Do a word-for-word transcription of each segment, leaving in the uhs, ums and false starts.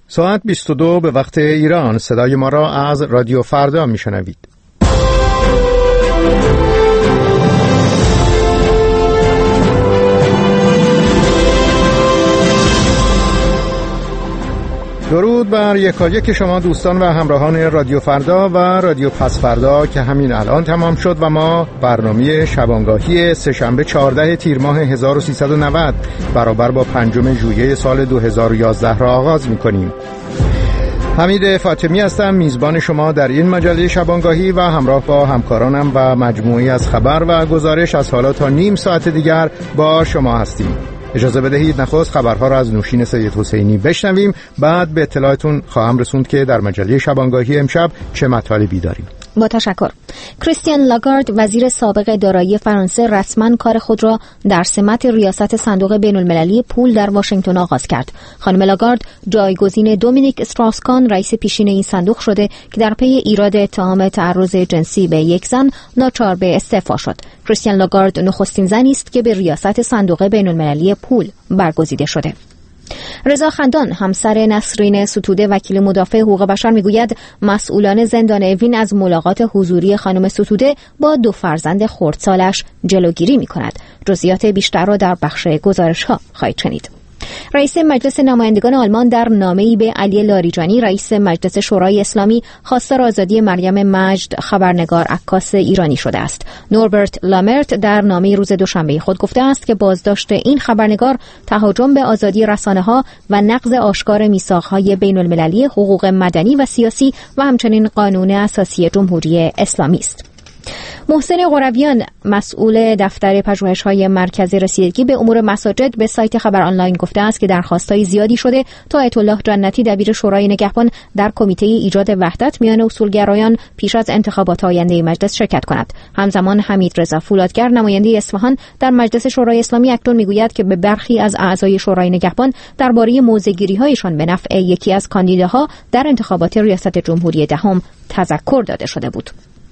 ساعت بیست و دو به وقت ایران. صدای ما را از رادیو فردا میشنوید. درود بر یکایک شما دوستان و همراهان رادیو فردا و رادیو پس فردا که همین الان تمام شد و ما برنامه شبانگاهی سه‌شنبه چهاردهم تیر ماه هزار و سیصد و نود برابر با پنجم ژوئیه سال دو هزار و یازده را آغاز می‌کنیم. حمید فاطمی هستم، میزبان شما در این مجله شبانگاهی و همراه با همکارانم و مجموعی از خبر و گزارش از حالا تا نیم ساعت دیگر با شما هستیم. اجازه بدهید نخست خبرها را از نوشین سید حسینی بشنویم، بعد به اطلاعتون خواهم رسوند که در مجله شبانگاهی امشب چه مطالبی داریم. با تشکر. کریستیان لاگارد وزیر سابق دارایی فرانسه رسما کار خود را در سمت ریاست صندوق بین المللی پول در واشنگتن آغاز کرد. خانم لاگارد جایگزین دومینیک استراسکان رئیس پیشین این صندوق شده که در پی ایراد اتهام تعرض جنسی به یک زن ناچار به استعفا شد. کریستیان لاگارد نخستین زنی است که به ریاست صندوق بین المللی پول برگزیده شده. رضا خندان همسر نسرین ستوده وکیل مدافع حقوق بشر میگوید مسئولان زندان اوین از ملاقات حضوری خانم ستوده با دو فرزند خردسالش جلوگیری می‌کند. جزئیات بیشتر را در بخش گزارش‌ها خواهید شنید. رئیس مجلس نمایندگان آلمان در نامه‌ای به علی لاریجانی رئیس مجلس شورای اسلامی خواستار آزادی مریم مجد خبرنگار عکاس ایرانی شده است. نوربرت لامرت در نامه روز دوشنبه خود گفته است که بازداشت این خبرنگار تهاجم به آزادی رسانه‌ها و نقض آشکار میثاق‌های بین‌المللی حقوق مدنی و سیاسی و همچنین قانون اساسی جمهوری اسلامی است. محسن قرویان مسئول دفتر پژوهش‌های مرکز رسیدگی به امور مساجد به سایت خبر آنلاین گفته است که درخواست‌های زیادی شده تا آیت الله جنتی دبیر شورای نگهبان در کمیته ایجاد وحدت میان اصولگرایان پیش از انتخابات آینده مجلس شرکت کند. همزمان حمید رضا فولادگر نماینده اصفهان در مجلس شورای اسلامی اکنون میگوید که به برخی از اعضای شورای نگهبان درباره موضع‌گیری‌هایشان به نفع یکی از کاندیداها در انتخابات ریاست جمهوری دهم تذکر داده شده بود.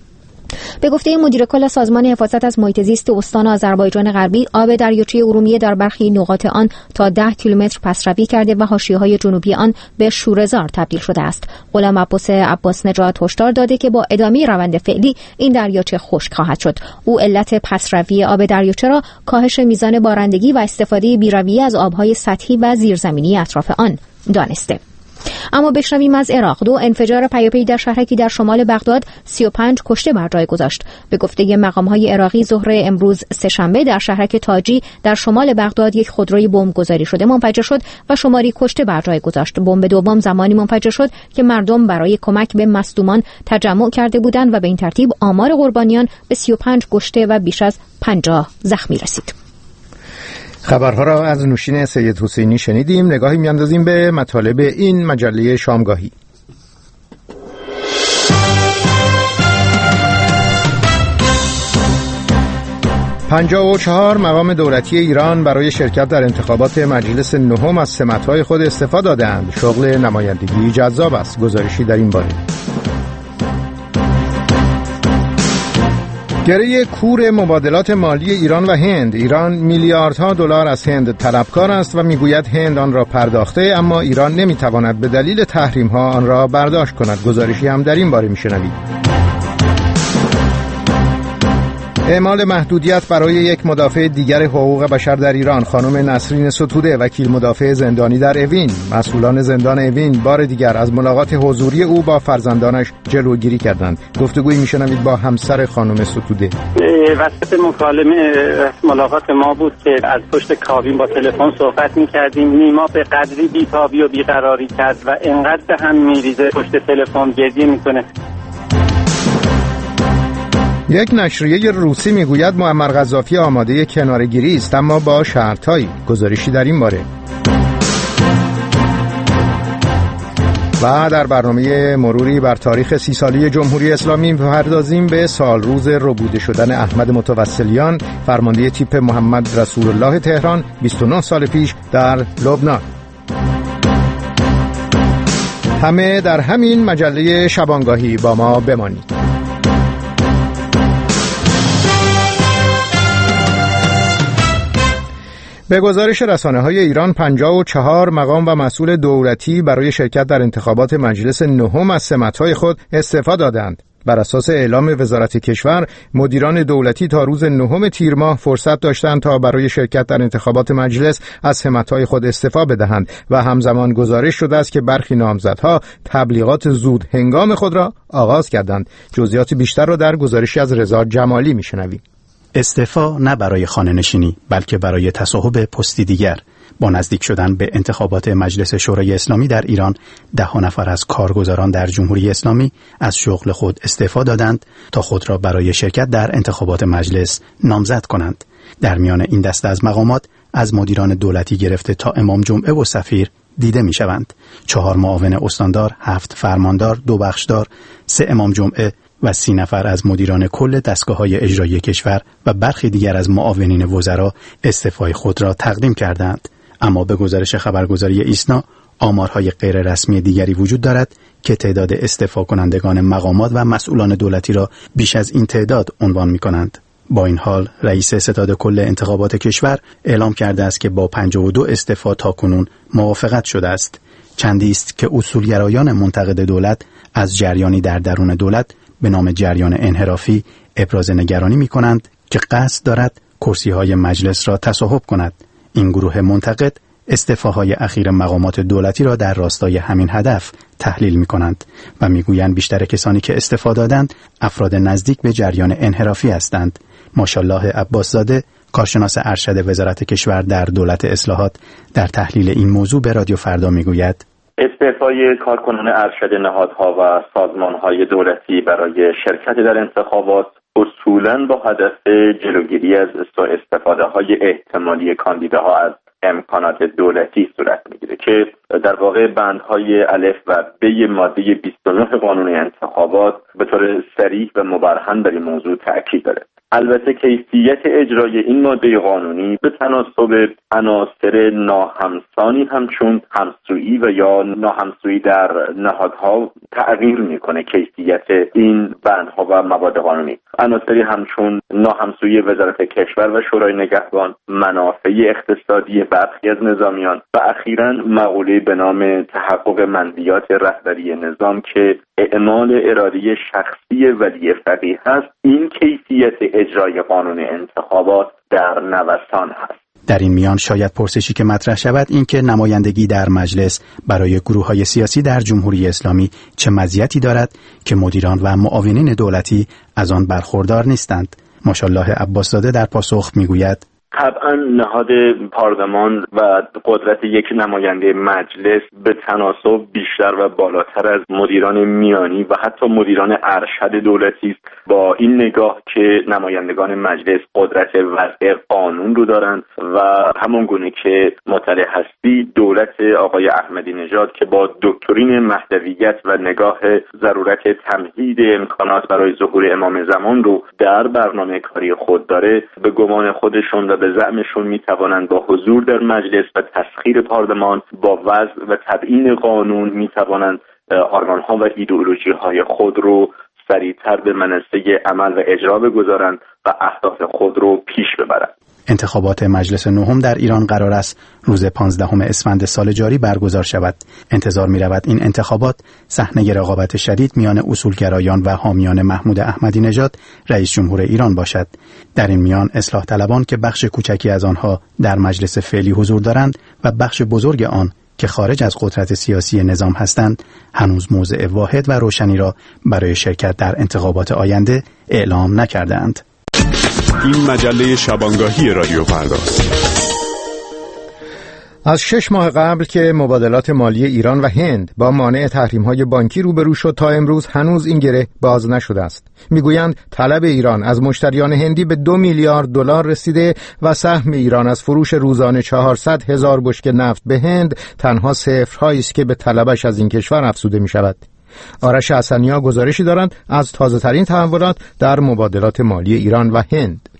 به گفته مدیر کل سازمان حفاظت از محیط زیست استان آذربایجان غربی، آب دریاچه ارومیه در برخی نقاط آن تا ده کیلومتر پسروی کرده و حاشیه‌های جنوبی آن به شوره‌زار تبدیل شده است. غلام عباس عباس نژاد هشدار داده که با ادامه روند فعلی این دریاچه خشک خواهد شد. او علت پسروی آب دریاچه را کاهش میزان بارندگی و استفاده بی‌رویه از آب‌های سطحی و زیرزمینی اطراف آن دانسته. اما بشنویم از عراق. دو انفجار پیاپی در شهرکی در شمال بغداد سی و پنج کشته بر جای گذاشت. به گفته مقام‌های عراقی ظهر امروز سه‌شنبه در شهرک تاجی در شمال بغداد یک خودروی بمب گذاری شده منفجر شد و شماری کشته بر جای گذاشت. بمب دوم زمانی منفجر شد که مردم برای کمک به مصدومان تجمع کرده بودند و به این ترتیب آمار قربانیان به سی و پنج کشته و بیش از پنجاه زخمی رسید. خبرها را از نوشین سید حسینی شنیدیم. نگاهی میاندازیم به مطالب این مجله شامگاهی. پنجاه و چهار مقام دولتی ایران برای شرکت در انتخابات مجلس نهم از سمت‌های خود استفاده دادند. شغل نمایندگی جذاب است. گزارشی در این باره. گره کور مبادلات مالی ایران و هند. ایران میلیاردها دلار از هند طلبکار است و میگوید هند آن را پرداخته، اما ایران نمیتواند به دلیل تحریم‌ها آن را برداشت کند. گزارشی هم در این باره میشنوید. اعمال محدودیت برای یک مدافع دیگر حقوق بشر در ایران، خانم نسرین ستوده وکیل مدافع زندانی در اوین. مسئولان زندان اوین بار دیگر از ملاقات حضوری او با فرزندانش جلوگیری کردند. گفتگویی میشنوید با همسر خانم ستوده. وسط مکالمه ملاقات ما بود که از پشت کابین با تلفن صحبت میکردیم. نیما به قدری بی‌تابی و بیقراری کرد و انقدر به هم میریزه پشت تلفن گریه میکنه. یک نشریه روسی میگوید معمر قذافی آماده کناره‌گیری است، اما با شرط‌هایی. گزارشی در این باره. و در برنامه مروری بر تاریخ سی سالی جمهوری اسلامی می‌پردازیم به سال روز ربوده شدن احمد متوسلیان، فرمانده تیپ محمد رسول الله تهران بیست و نه سال پیش در لبنان. همه در همین مجله شبانگاهی با ما بمانید. به گزارش رسانه‌های ایران، پنجاه و چهار مقام و مسئول دولتی برای شرکت در انتخابات مجلس نهم از سمت‌های خود استعفا دادند. بر اساس اعلام وزارت کشور، مدیران دولتی تا روز نهم تیر ماه فرصت داشتند تا برای شرکت در انتخابات مجلس از سمت‌های خود استعفا بدهند و همزمان گزارش شده است که برخی نامزدها تبلیغات زود هنگام خود را آغاز کردند. جزئیات بیشتر را در گزارشی از رضا جمالی می‌شنویم. استعفا نه برای خانه نشینی بلکه برای تصاحب پستی دیگر. با نزدیک شدن به انتخابات مجلس شورای اسلامی در ایران، ده نفر از کارگزاران در جمهوری اسلامی از شغل خود استعفا دادند تا خود را برای شرکت در انتخابات مجلس نامزد کنند. در میان این دسته از مقامات از مدیران دولتی گرفته تا امام جمعه و سفیر دیده می شوند. چهار معاون استاندار، هفت فرماندار، دو بخشدار، سه امام جمعه و سی نفر از مدیران کل دستگاه‌های اجرایی کشور و برخی دیگر از معاونین وزرا استعفای خود را تقدیم کردند. اما به گزارش خبرگزاری ایسنا، آمارهای غیر رسمی دیگری وجود دارد که تعداد استعفا کنندگان مقامات و مسئولان دولتی را بیش از این تعداد عنوان می‌کنند. با این حال، رئیس ستاد کل انتخابات کشور اعلام کرده است که با پنجاه و دو استعفا تاکنون موافقت شده است. چندی است که اصولگرایان منتقد دولت از جریانی در درون دولت به نام جریان انحرافی ابراز نگرانی می‌کنند که قصد دارد کرسی‌های مجلس را تصاحب کند. این گروه منتقد استعفاهای اخیر مقامات دولتی را در راستای همین هدف تحلیل می‌کنند و می‌گویند بیشتر کسانی که استعفا دادند افراد نزدیک به جریان انحرافی هستند. ماشاءالله عباس‌زاده، کارشناس ارشد وزارت کشور در دولت اصلاحات، در تحلیل این موضوع به رادیو فردا می‌گوید: استعفای کارکنان ارشد نهادها و سازمان‌های دولتی برای شرکت در انتخابات اصولاً با هدف جلوگیری از سوء استفاده‌های احتمالی کاندیداها از امکانات دولتی صورت می‌گیره که در واقع بندهای الف و ب ماده بیست و نه قانون انتخابات به طور صریح و مبرهن بر این موضوع تأکید داره. البته کیفیت اجرای این ماده قانونی به تناسب عناصر ناهمسانی همچون همسویی و یا ناهمسویی در نهادها تغییر میکنه. کیفیت این بندها و مواد قانونی، عناصری همچون ناهمسویی وزارت کشور و شورای نگهبان، منافع اقتصادی برخی از نظامیان و اخیراً مقوله به نام تحقق منویات رهبری نظام که اعمال اراده شخصی ولی فقیه هست، این کیفیت اجرای قانون انتخابات در نوسان هست. در این میان شاید پرسشی که مطرح شود این که نمایندگی در مجلس برای گروه‌های سیاسی در جمهوری اسلامی چه مزیتی دارد که مدیران و معاونین دولتی از آن برخوردار نیستند. ماشاءالله عباس‌زاده در پاسخ میگوید: طبعا نهاد پارلمان و قدرت یک نماینده مجلس به تناسب بیشتر و بالاتر از مدیران میانی و حتی مدیران ارشد دولتی است، با این نگاه که نمایندگان مجلس قدرت وضع قانون رو دارند و همون گونه که مطلع هستی، دولت آقای احمدی نژاد که با دکترین مهدویت و نگاه ضرورت تمهید امکانات برای ظهور امام زمان رو در برنامه کاری خود داره، به گمان خودشون و به زعمشون میتوانند با حضور در مجلس و تسخیر پارلمان با وضع و تبیین قانون میتوانند آرمان‌ها و ایدئولوژی‌های خود رو سریعتر به منصه عمل و اجرا بگذارند و اهداف خود رو پیش ببرند. انتخابات مجلس نهم در ایران قرار است روز پانزدهم اسفند سال جاری برگزار شود. انتظار می رود این انتخابات صحنه رقابت شدید میان اصولگرایان و حامیان محمود احمدی نژاد رئیس جمهور ایران باشد. در این میان اصلاح طلبان که بخش کوچکی از آنها در مجلس فعلی حضور دارند و بخش بزرگ آن که خارج از قدرت سیاسی نظام هستند، هنوز موضع واحد و روشنی را برای شرکت در انتخابات آینده اعلام نکردند. این مجله شبانگاهی رادیو فرداست. از شش ماه قبل که مبادلات مالی ایران و هند با مانع تحریم‌های بانکی روبرو شد تا امروز هنوز این گره باز نشده است. میگویند طلب ایران از مشتریان هندی به دو میلیارد دلار رسیده و سهم ایران از فروش روزانه چهارصد هزار بشکه نفت به هند تنها صفرهایی است که به طلبش از این کشور افزوده می شود. آرش حسنی‌ها گزارشی دارند از تازه‌ترین تحولات در مبادلات مالی ایران و هند.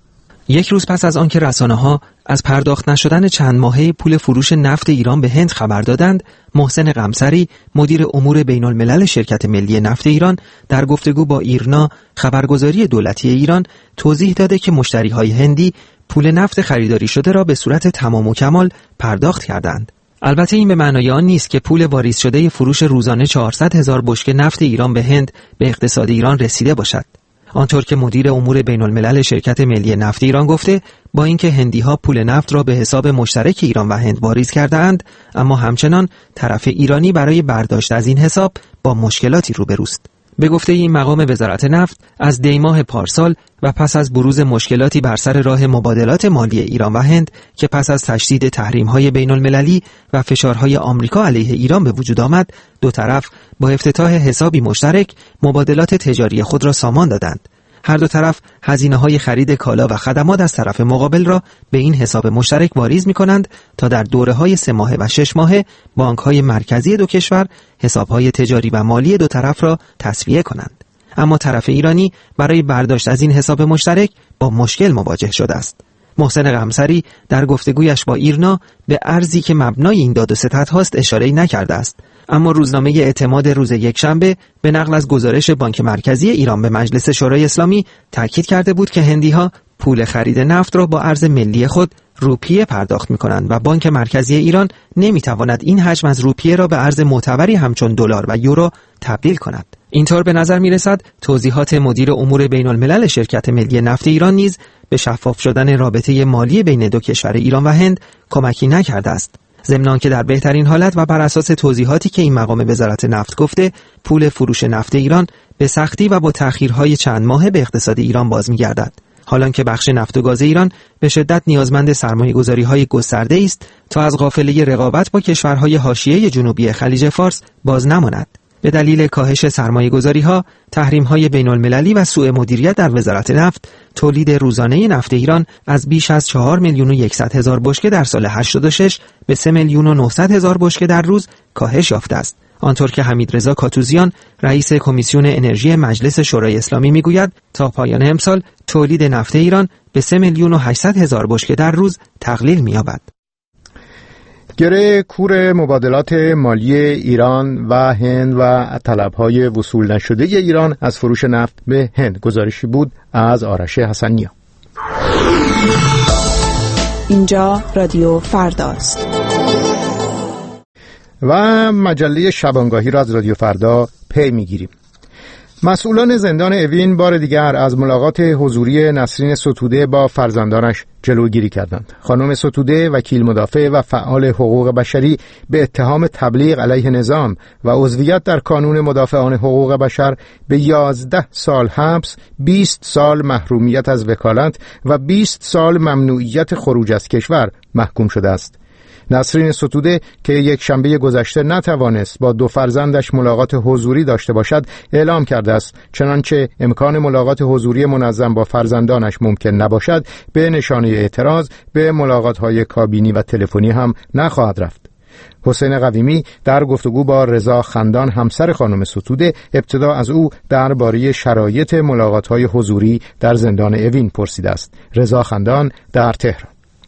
یک روز پس از آنکه رسانه‌ها از پرداخت نشدن چند ماهه پول فروش نفت ایران به هند خبر دادند، محسن قمصری، مدیر امور بین الملل شرکت ملی نفت ایران، در گفتگو با ایرنا خبرگزاری دولتی ایران توضیح داده که مشتری‌های هندی پول نفت خریداری شده را به صورت تمام و کمال پرداخت کردند. البته این به معنای آن نیست که پول واریز شده فروش روزانه چهارصد هزار بشکه نفت ایران به هند به اقتصاد ایران رسیده باشد. آنطور که مدیر امور بین الملل شرکت ملی نفت ایران گفته، با اینکه هندی‌ها پول نفت را به حساب مشترک ایران و هند واریز کرده‌اند، اما همچنان طرف ایرانی برای برداشت از این حساب با مشکلاتی روبروست. به گفته این مقام وزارت نفت، از دیماه پارسال و پس از بروز مشکلاتی بر سر راه مبادلات مالی ایران و هند که پس از تشدید تحریم‌های بین‌المللی و فشارهای آمریکا علیه ایران به وجود آمد، دو طرف با افتتاح حسابی مشترک مبادلات تجاری خود را سامان دادند. هر دو طرف هزینه‌های خرید کالا و خدمات از طرف مقابل را به این حساب مشترک واریز می‌کنند تا در دوره‌های سه ماهه و شش ماهه بانک‌های مرکزی دو کشور حساب‌های تجاری و مالی دو طرف را تسویه کنند. اما طرف ایرانی برای برداشت از این حساب مشترک با مشکل مواجه شده است. محسن قمصری در گفتگویش با ایرنا به ارزی که مبنای این داد و ستد هاست اشاره نکرده است، اما روزنامه اعتماد روز یکشنبه به نقل از گزارش بانک مرکزی ایران به مجلس شورای اسلامی تاکید کرده بود که هندی‌ها پول خرید نفت را با ارز ملی خود روپیه پرداخت می‌کنند و بانک مرکزی ایران نمی‌تواند این حجم از روپیه را به ارز معتبری همچون دلار و یورو تبدیل کند. اینطور به نظر می‌رسد توضیحات مدیر امور بین الملل شرکت ملی نفت ایران نیز به شفاف شدن رابطه مالی بین دو کشور ایران و هند کمکی نکرده است. ضمن که در بهترین حالت و بر اساس توضیحاتی که این مقام وزارت نفت گفته، پول فروش نفت ایران به سختی و با تأخیرهای چند ماهه به اقتصاد ایران باز می‌گردد. حالان که بخش نفت و گاز ایران به شدت نیازمند سرمایه‌گذاری‌های گسترده است تا از قافله رقابت با کشورهای حاشیه جنوبی خلیج فارس باز نماند. به دلیل کاهش سرمایه‌گذاری‌ها، تحریم‌های بین‌المللی و سوء مدیریت در وزارت نفت، تولید روزانه نفت ایران از بیش از چهار میلیون و صد هزار بشکه در سال هشتاد و شش به سه میلیون و نهصد هزار بشکه در روز کاهش یافته است. آنطور که حمیدرضا کاتوزیان، رئیس کمیسیون انرژی مجلس شورای اسلامی میگوید، تا پایان امسال تولید نفت ایران به سه میلیون و هشتصد هزار بشکه در روز تقلیل می‌یابد. گره کور مبادلات مالی ایران و هند و طلب‌های وصول نشده ایران از فروش نفت به هند. گزارشی بود از آرش حسنیا. اینجا رادیو فرداست و مجله شبانگاهی را از رادیو فردا پی میگیریم. مسئولان زندان اوین بار دیگر از ملاقات حضوری نسرین ستوده با فرزندانش جلوگیری کردند. خانم ستوده، وکیل مدافع و فعال حقوق بشری، به اتهام تبلیغ علیه نظام و عضویت در کانون مدافعان حقوق بشر به یازده سال حبس، بیست سال محرومیت از وکالت و بیست سال ممنوعیت خروج از کشور محکوم شده است. نسرین ستوده که یک شنبه گذشته نتوانست با دو فرزندش ملاقات حضوری داشته باشد، اعلام کرده است چنانچه امکان ملاقات حضوری منظم با فرزندانش ممکن نباشد، به نشانه اعتراض به ملاقات‌های کابینی و تلفنی هم نخواهد رفت. حسین قویمی در گفتگو با رضا خندان، همسر خانم ستوده، ابتدا از او درباره شرایط ملاقات‌های حضوری در زندان اوین پرسیده است. رضا خندان در تهران: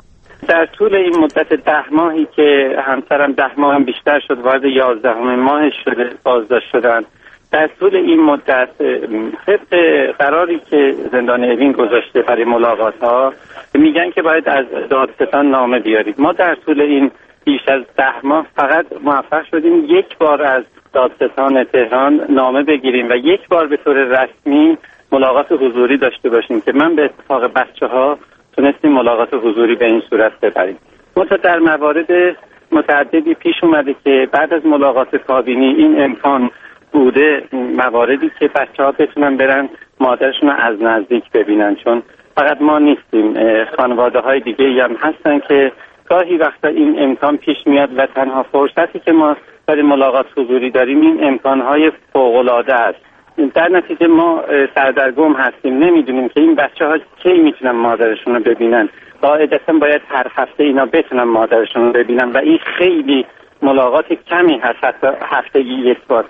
در طول این مدت ده ماهی که همسرم ده ماه هم بیشتر شد، وارد یازدهمین ماهش شده بازداشت شدن، در طول این مدت طبق قراری که زندان اوین گذاشته برای ملاقات ها میگن که باید از دادستان نامه بیارید. ما در طول این بیش از ده ماه فقط موفق شدیم یک بار از دادستان تهران نامه بگیریم و یک بار به طور رسمی ملاقات حضوری داشته باشیم که من به اتفاق بچه ها تونستیم ملاقات حضوری به این صورت ببریم. منتها در موارد متعددی پیش اومده که بعد از ملاقات کابینی این امکان بوده، مواردی که بچه‌ها بتونن برن مادرشون رو از نزدیک ببینن، چون فقط ما نیستیم، خانواده‌های دیگه‌ای هم هستن که گاهی وقتا این امکان پیش میاد و تنها فرصتی که ما برای ملاقات حضوری داریم این امکان‌های فوق‌العاده است. در نتیجه ما سردرگم هستیم، نمیدونیم که این بچه‌ها کی میتونن مادرشون رو ببینن. قاعدتاً باید هر هفته اینا بتونن مادرشون رو ببینن و این خیلی ملاقات کمی هست، حتی هفتگی یک بار.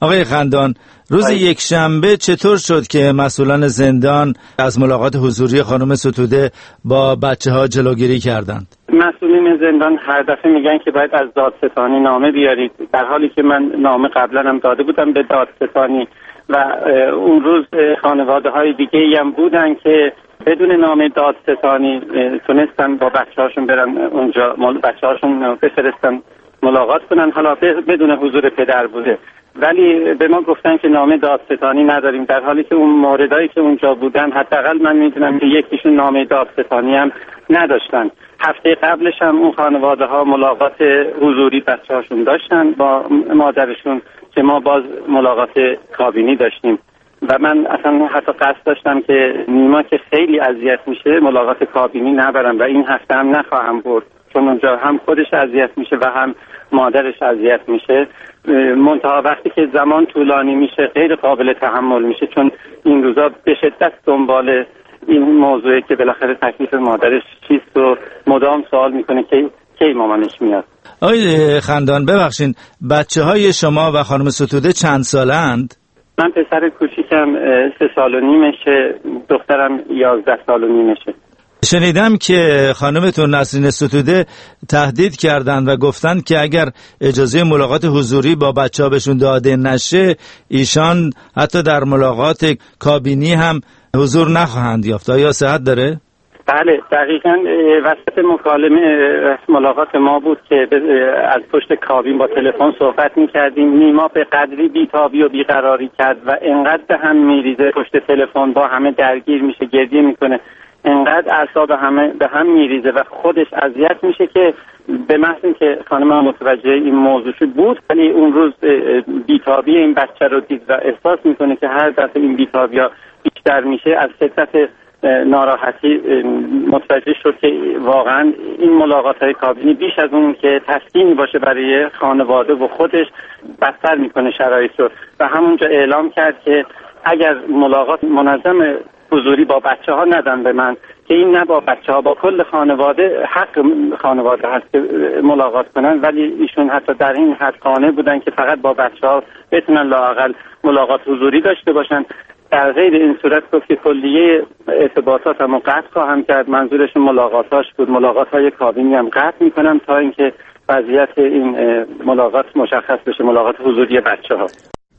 آقای خندان، روز یک شنبه چطور شد که مسئولان زندان از ملاقات حضوری خانم ستوده با بچه ها جلوگیری کردند؟ مسئولین زندان هر دفعه میگن که باید از دادستانی نامه بیارید، در حالی که من نامه قبلا هم داده بودم به دادستانی و اون روز خانواده های دیگه هم بودن که بدون نامه دادستانی تونستن با بچه هاشون برن اونجا، بچه هاشون بفرستن ملاقات کنن، حالا بدون حضور پدر بوده، ولی به ما گفتن که نامه دادستانی نداریم، در حالی که اون موردایی که اونجا بودن حداقل من میدونم که یکیشون نامه دادستانی هم نداشتن. هفته قبلش هم اون خانواده ها ملاقات حضوری بچه هاشون داشتن با مادرشون که ما باز ملاقات کابینی داشتیم و من اصلا حتی قصد داشتم که نیما که خیلی اذیت میشه ملاقات کابینی نبرم و این هفته هم نخواهم برد، چون اونجا هم خودش اذیت میشه و هم مادرش اذیت میشه. منتها وقتی که زمان طولانی میشه غیر قابل تحمل میشه، چون این روزا به شدت دنبال این موضوعی که بالاخره تکلیف مادرش چیست و مدام سوال میکنه که کی مامانش میاد. آقای خندان ببخشین، بچه های شما و خانم ستوده چند سالند؟ من پسر کوچیکم سه سال و نیمشه، دخترم یازده سال و نیمشه. شنیدم که خانمتون نسرین ستوده تهدید کردند و گفتند که اگر اجازه ملاقات حضوری با بچه‌ها بهشون داده نشه ایشان حتی در ملاقات کابینی هم حضور نخواهند یافت. آیا صحت داره؟ بله دقیقاً وسط مکالمه ملاقات ما بود که از پشت کابین با تلفن صحبت می‌کردیم. نیما به قدری بی‌تابی و بیقراری کرد و انقدر به هم میریزه پشت تلفن، با همه درگیر میشه، گریه میکنه، انقدر اعصاب همه به هم میریزه و خودش اذیت میشه که به محض اینکه خانم متوجه این موضوع بود، ولی اون روز بی‌تابی این بچه رو دید و احساس میکنه که هر دفعه این بی‌تابی‌ها بیشتر میشه، از شدت ناراحتی متوجه شد که واقعا این ملاقات‌های کابینی بیش از اون که تسکینی باشه برای خانواده و خودش بدتر میکنه شرایط رو و همونجا اعلام کرد که اگر ملاقات منظم حضوری با بچه ها ندن به من، که این نه با بچه ها، با کل خانواده، حق خانواده هست که ملاقات کنن، ولی ایشون حتی در این حد قانع بودن که فقط با بچه ها بتونن لااقل ملاقات حضوری داشته باشن. در غیر این صورت گفت که کلیه ارتباطات هم قطع خواهم کرد، منظورش ملاقاتاش بود، ملاقات های کابینی هم قطع میکنم تا اینکه وضعیت این ملاقات مشخص بشه، ملاقات حضوری بچه ها.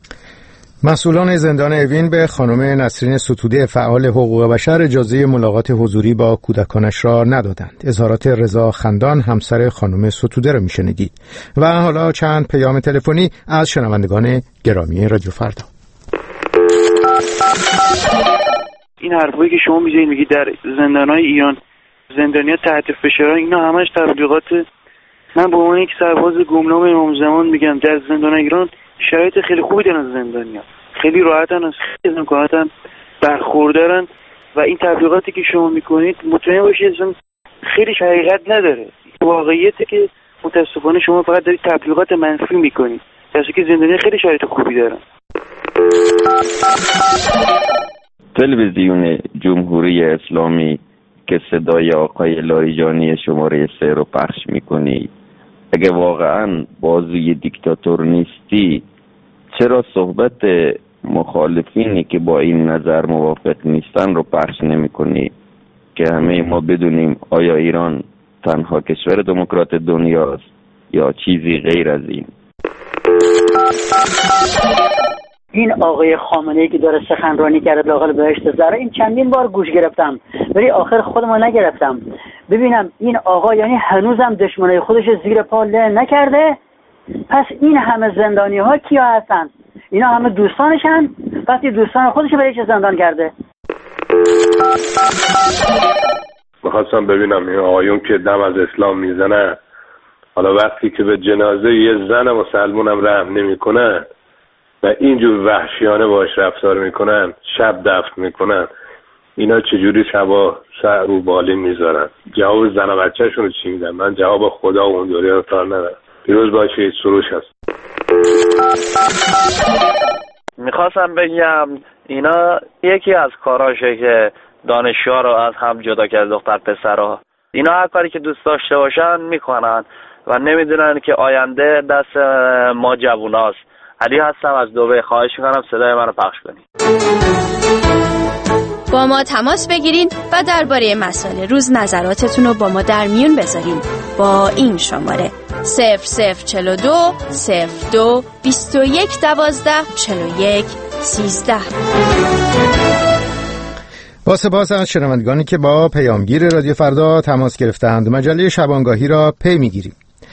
مسئولان زندان اوین به خانم نسرین ستوده فعال حقوق بشر اجازه ملاقات حضوری با کودکانش را ندادند. اظهارات رضا خندان همسر خانم ستوده را میشنیدید. و حالا چند پیام تلفنی از شنوندگان گرامی رادیو فردا. این حرفایی که شما میزنید میگید در زندانهای ایران زندانیان تحت فشارن، اینا همش تبلیغات. من به عنوان یک سرباز گمنام امام زمان میگم در زندانهای ایران شرایط خیلی خوبی دارن زندانیان، خیلی راحتن، از خیلی امکاناتن برخوردارن و این تبلیغاتی که شما میکنید مطمئن باشید اصلا خیلی حقیقت نداره. واقعیته که متاسفانه شما فقط دارید تبلیغات منفی میکنید، در حالی که زندانیان خیلی شرایط خوبی دارن. تلویزیون جمهوری اسلامی که صدای آقای لاریجانی شماره سه رو پخش میکنی، اگه واقعا بازوی دیکتاتور نیستی چرا صحبت مخالفینی که با این نظر موافق نیستن رو پخش نمی کنی که همه ما بدونیم آیا ایران تنها کشور دموکرات دنیاست یا چیزی غیر از این؟ این آقای خامنه‌ای که داره سخنرانی کرده لااقل بهشت زهرا، این چندین بار گوش گرفتم ولی آخر خودم نگرفتم ببینم این آقا یعنی هنوزم دشمنای خودش زیر پا له نکرده. پس این همه زندانی ها کیا هستن؟ اینا همه دوستانشن؟ پس این دوستان خودش برای چه زندان کرده؟ میخواستم ببینم این آقایون که دم از اسلام میزنه، حالا وقتی که به جنازه یه زن مسلمونم رحم نمیکنن و اینجور وحشیانه باش رفتار میکنن، شب دفن میکنن، اینا چجوری شبا سر رو بالی میذارن؟ جواب زن و بچه شونو چی میدن؟ من جواب خدا و اون دوری رو تار ندارم. پیروز باشید. سروش هست. میخواستم بگم اینا یکی از کاراشه که دانشجوها رو از هم جدا کرد، دختر پسرها. اینا هر کاری که دوست داشته باشن میکنن و نمیدونن که آینده دست ما جووناست علی هستم از دبی. خواهش میکنم صدای منو پخش کنید. با ما تماس بگیرین و درباره مسائل روز نظراتتون رو با ما در میون بذارین با این شماره صفر صفر چهل و دو صفر دو بیست و یک دوازده چهل و یک سیزده. با سپاس از شنوندگانی که با پیامگیر رادیو فردا تماس گرفتند. مجله شبانگاهی را پی میگیریم.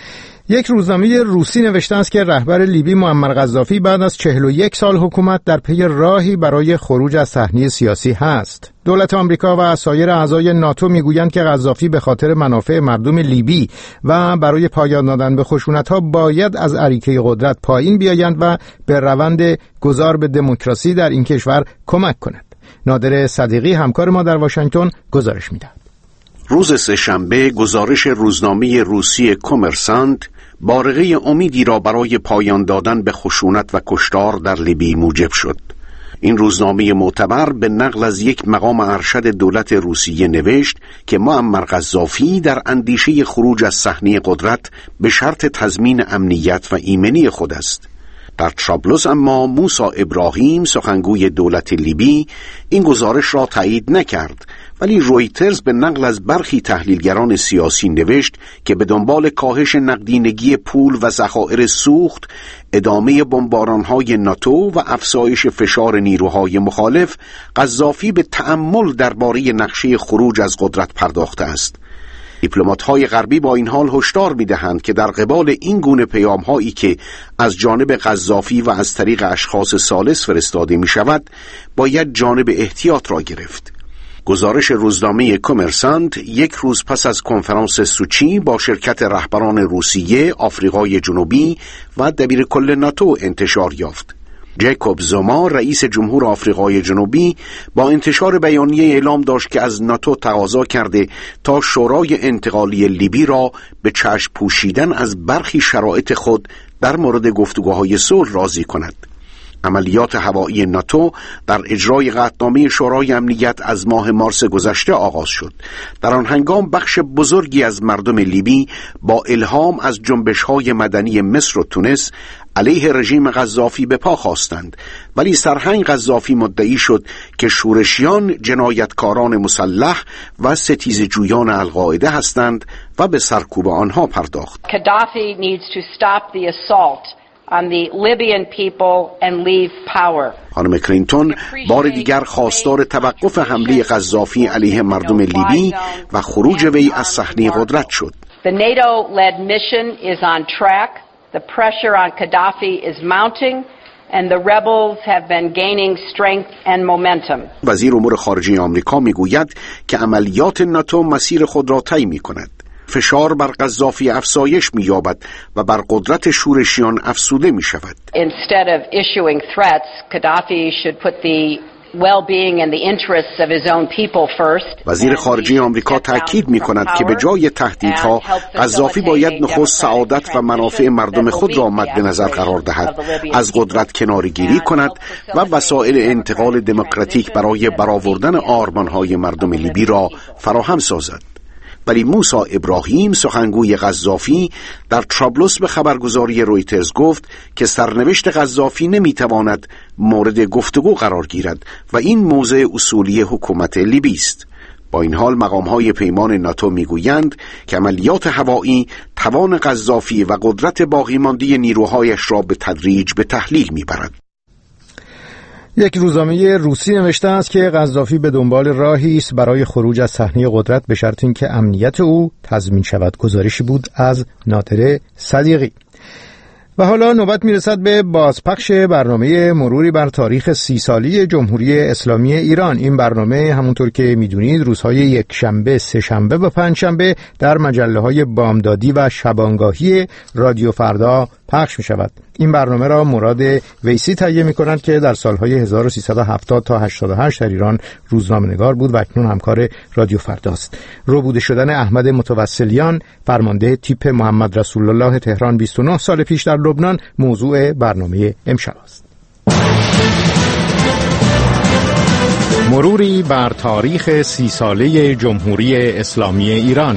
یک روزنامه روسی نوشته است که رهبر لیبی معمر قذافی بعد از چهل و یک سال حکومت در پی راهی برای خروج از صحنه سیاسی هست. دولت آمریکا و سایر اعضای ناتو میگویند که قذافی به خاطر منافع مردم لیبی و برای پایان دادن به خشونت‌ها باید از اریکه قدرت پایین بیایند و به روند گذار به دموکراسی در این کشور کمک کنند. نادر صدیقی همکار ما در واشنگتن گزارش می‌دهد. روز سه‌شنبه گزارش روزنامه روسی کمرسانت بارقه امیدی را برای پایان دادن به خشونت و کشتار در لیبی موجب شد. این روزنامه معتبر به نقل از یک مقام ارشد دولت روسیه نوشت که معمر قذافی در اندیشه خروج از صحنه قدرت به شرط تضمین امنیت و ایمنی خود است. در طرابلس اما موسی ابراهیم سخنگوی دولت لیبی این گزارش را تایید نکرد، ولی رویترز به نقل از برخی تحلیلگران سیاسی نوشت که به دنبال کاهش نقدینگی پول و ذخایر سوخت، ادامه بمباران‌های ناتو و افزایش فشار نیروهای مخالف، قذافی به تأمل درباره نقشه خروج از قدرت پرداخته است. دیپلمات‌های غربی با این حال هشدار می‌دهند که در قبال این گونه پیام‌هایی که از جانب قذافی و از طریق اشخاص ثالث فرستاده می‌شود، باید جانب احتیاط را گرفت. گزارش روزنامه کمرسانت یک روز پس از کنفرانس سوچی با شرکت رهبران روسیه، آفریقای جنوبی و دبیرکل ناتو انتشار یافت. جیکوب زوما رئیس جمهور آفریقای جنوبی با انتشار بیانیه اعلام داشت که از ناتو تقاضا کرده تا شورای انتقالی لیبی را به چشم پوشیدن از برخی شرایط خود در مورد گفتگوهای صلح راضی کند. عملیات هوایی ناتو در اجرای قطعنامه شورای امنیت از ماه مارس گذشته آغاز شد. در آن هنگام بخش بزرگی از مردم لیبی با الهام از جنبش‌های مدنی مصر و تونس علیه رژیم قذافی به پا خواستند، ولی سرهنگ قذافی مدعی شد که شورشیان جنایتکاران مسلح و ستیزجویان القاعده هستند و به سرکوب آنها پرداخت. Gaddafi needs to stop the assault on the Libyan people and leave power. خانم کلینتون بار دیگر خواستار توقف حمله قذافی علیه مردم لیبی و خروج وی از صحنه قدرت شد. The NATO-led mission is on track. The pressure on Gaddafi is mounting and the rebels have been gaining strength and momentum. وزیر امور خارجه آمریکا میگوید که عملیات ناتو مسیر خود را طی می‌کند. فشار بر قذافی افزایش می‌یابد و بر قدرت شورشیان افزوده می‌شود. Instead of issuing threats, Gaddafi should put the well-being and the interests of his own people first. وزیر خارجه آمریکا تاکید می‌کند که به جای تهدیدها قذافی باید نخست سعادت و منافع مردم خود را مد نظر قرار دهد، از قدرت کناره‌گیری کند و وسایل انتقال دموکراتیک برای برآوردن آرمان‌های مردم لیبی را فراهم سازد. ولی موسی ابراهیم سخنگوی قذافی در طرابلس به خبرگزاری رویترز گفت که سرنوشت قذافی نمیتواند مورد گفتگو قرار گیرد و این موضع اصولی حکومت لیبی است. با این حال مقام‌های پیمان ناتو میگویند که عملیات هوایی توان قذافی و قدرت باقی مانده نیروهایش را به تدریج به تحلیل میبرد. یک روزنامه روسی نوشته است که قذافی به دنبال راهی است برای خروج از صحنه قدرت به شرط اینکه امنیت او تضمین شود. گزارشی بود از نادر صدیقی. و حالا نوبت میرسد به بازپخش برنامه مروری بر تاریخ سی سالی جمهوری اسلامی ایران. این برنامه همونطور که میدونید روزهای یک شنبه، سه شنبه و پنج شنبه در مجله های بامدادی و شبانگاهی رادیو فردا پخش می شود. این برنامه را مراد ویسی تهیه می کنند که در سالهای هزار و سیصد و هفتاد تا هشتاد و هشت در ایران روزنامه‌نگار بود و اکنون همکار رادیو فرداست. روبوده شدن احمد متوسلیان فرمانده تیپ محمد رسول الله تهران بیست و نه سال پیش در لبنان موضوع برنامه امشب است. مروری بر تاریخ سی ساله جمهوری اسلامی ایران.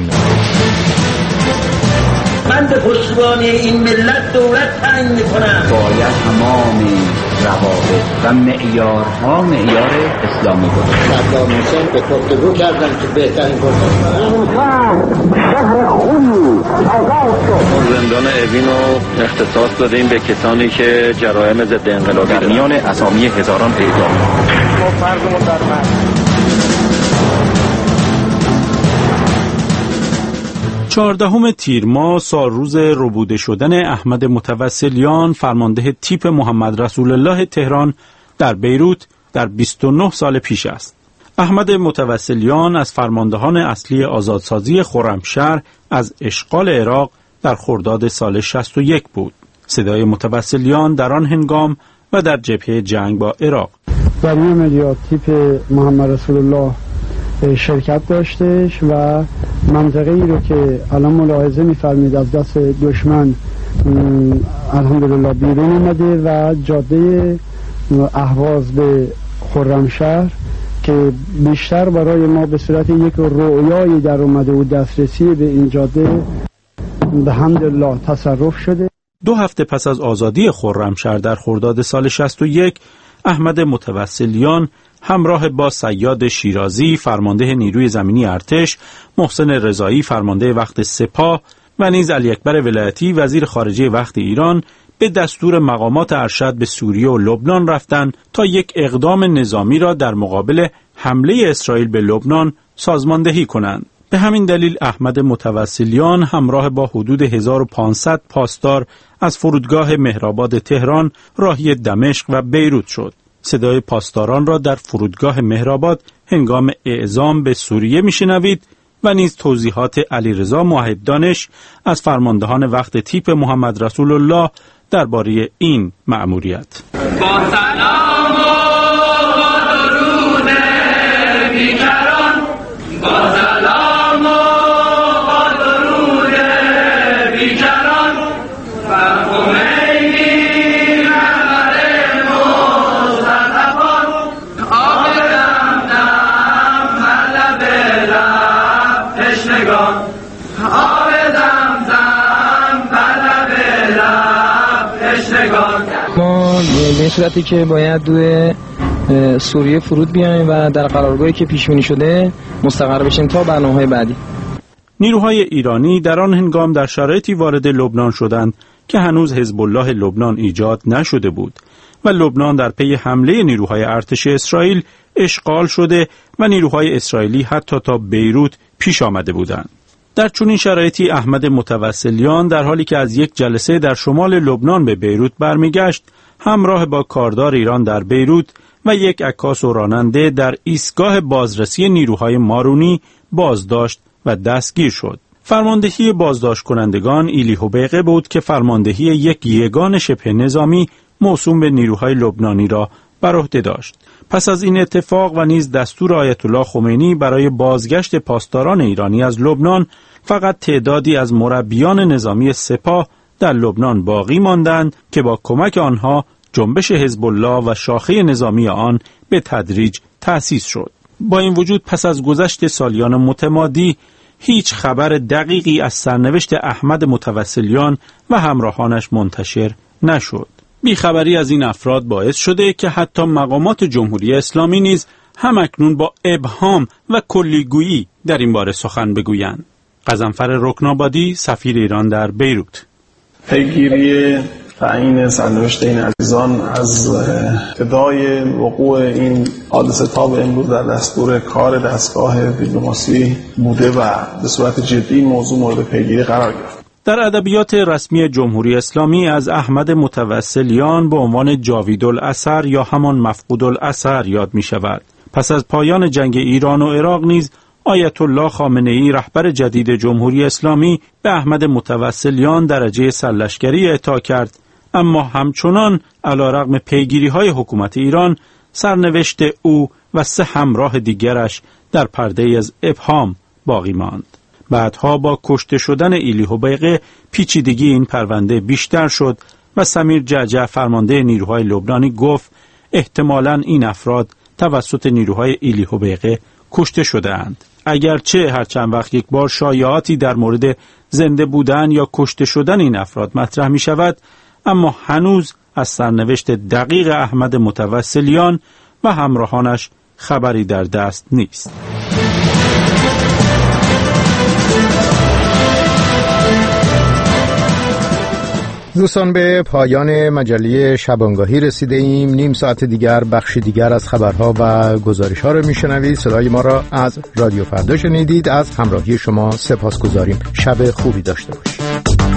من به پشتیبانی این ملت دولت تعیین می‌کنم. باید تمام روابط و معیارها معیار اسلامی بود. صدام حسین به گفتگو کردن که بهترین گفتگو این شهر خوبی آزاد شد. زندان اوین رو اختصاص دادیم به کسانی که جرایم ضد انقلابی در میان اسامی هزاران اعدام. ما فرضمون در من چهاردهم تیر ماه سالروز ربوده شدن احمد متوسلیان فرمانده تیپ محمد رسول الله تهران در بیروت در بیست و نه سال پیش است. احمد متوسلیان از فرماندهان اصلی آزادسازی خرمشهر از اشغال عراق در خرداد سال شصت و یک بود. صدای متوسلیان در آن هنگام و در جبهه جنگ با عراق. در این عملیات تیپ محمد رسول الله شرکت داشتش و منطقه ای رو که الان ملاحظه می‌فرمایید از دست دشمن الحمدلله بیرون اومده و جاده اهواز به خرمشهر که بیشتر برای ما به صورت یک رویایی در اومده و دسترسی به این جاده به حمدالله تصرف شده. دو هفته پس از آزادی خرمشهر در خرداد سال شصت و یک احمد متوسلیان همراه با صیاد شیرازی فرمانده نیروی زمینی ارتش، محسن رضایی فرمانده وقت سپاه و نیز علی اکبر ولایتی وزیر خارجه وقت ایران به دستور مقامات ارشد به سوریه و لبنان رفتند تا یک اقدام نظامی را در مقابل حمله اسرائیل به لبنان سازماندهی کنند. به همین دلیل احمد متوسلیان همراه با حدود هزار و پانصد پاسدار از فرودگاه مهرآباد تهران راهی دمشق و بیروت شد. صدای پاسداران را در فرودگاه مهرآباد هنگام اعزام به سوریه میشنوید و نیز توضیحات علیرضا موحد دانش از فرماندهان وقت تیپ محمد رسول الله درباره این مأموریت. با سلام و درود بیکران، با سلام و درود بیکران و خمینی رهبر مصطفیان، آب زمزم بر لب لب تشنگان، آب زمزم بر لب لب تشنگان. ما به این صورتی که باید دوی سوریه فرود بیایم و در قرارگاهی که پیش بینی شده مستقر بشیم تا برنامه‌های بعدی. نیروهای ایرانی در آن هنگام در شرایطی وارد لبنان شدند که هنوز حزب الله لبنان ایجاد نشده بود و لبنان در پی حمله نیروهای ارتش اسرائیل اشغال شده و نیروهای اسرائیلی حتی تا بیروت پیش آمده بودند. در چنین شرایطی احمد متوسلیان در حالی که از یک جلسه در شمال لبنان به بیروت برمیگشت، همراه با کاردار ایران در بیروت و یک عکاس و راننده در ایستگاه بازرسی نیروهای مارونی بازداشت و دستگیر شد. فرماندهی بازداشت کنندگان ایلی هوبیقه بود که فرماندهی یک یگان شبه نظامی موسوم به نیروهای لبنانی را بر عهده داشت. پس از این اتفاق و نیز دستور آیت الله خمینی برای بازگشت پاسداران ایرانی از لبنان، فقط تعدادی از مربیان نظامی سپاه در لبنان باقی ماندند که با کمک آنها جنبش حزب الله و شاخه نظامی آن به تدریج تأسیس شد. با این وجود پس از گذشت سالیان متمادی هیچ خبر دقیقی از سرنوشت احمد متوسلیان و همراهانش منتشر نشد. بیخبری از این افراد باعث شده که حتی مقامات جمهوری اسلامی نیز همکنون با ابهام و کلیگویی در این باره سخن بگویند. غضنفر رکنابادی، سفیر ایران در بیروت. پیگیری تعیین سرنوشت این عزیزان از ابتدای وقوع این حادثه تا به امروز در دستور کار دستگاه دیپلماسی بوده و به صورت جدی موضوع مورد پیگیری قرار گرفت. در ادبیات رسمی جمهوری اسلامی از احمد متوسلیان به عنوان جاویدالاثر یا همان مفقودالاثر یاد می شود. پس از پایان جنگ ایران و عراق نیز آیت الله خامنه ای رهبر جدید جمهوری اسلامی به احمد متوسلیان درجه سرلشکری اعطا کرد، اما همچنان علیرغم پیگیری‌های حکومت ایران سرنوشت او و سه همراه دیگرش در پرده از ابهام باقی ماند. بعدها با کشته شدن ایلی هوبیقه پیچیدگی این پرونده بیشتر شد و سمیر جعجع فرمانده نیروهای لبنانی گفت احتمالاً این افراد توسط نیروهای ایلی هوبیقه کشته شده اند. اگرچه هر چند وقت یک بار شایعاتی در مورد زنده بودن یا کشته شدن این افراد مطرح می شود، اما هنوز از سرنوشت دقیق احمد متوسلیان و همراهانش خبری در دست نیست. دوستان، به پایان مجله شبانگاهی رسیده ایم. نیم ساعت دیگر بخشی دیگر از خبرها و گزارش‌ها رو میشنوید. صدای ما را از رادیو فردا شنیدید. از همراهی شما سپاسگزاریم. شب خوبی داشته باشید.